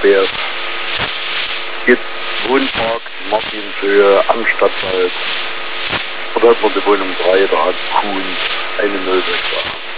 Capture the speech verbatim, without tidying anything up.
Berg. Jetzt Wohnpark, Martinshöhe am Stadtwald. Dort hat man die Wohnung drei, da hat Kuhn eine Null.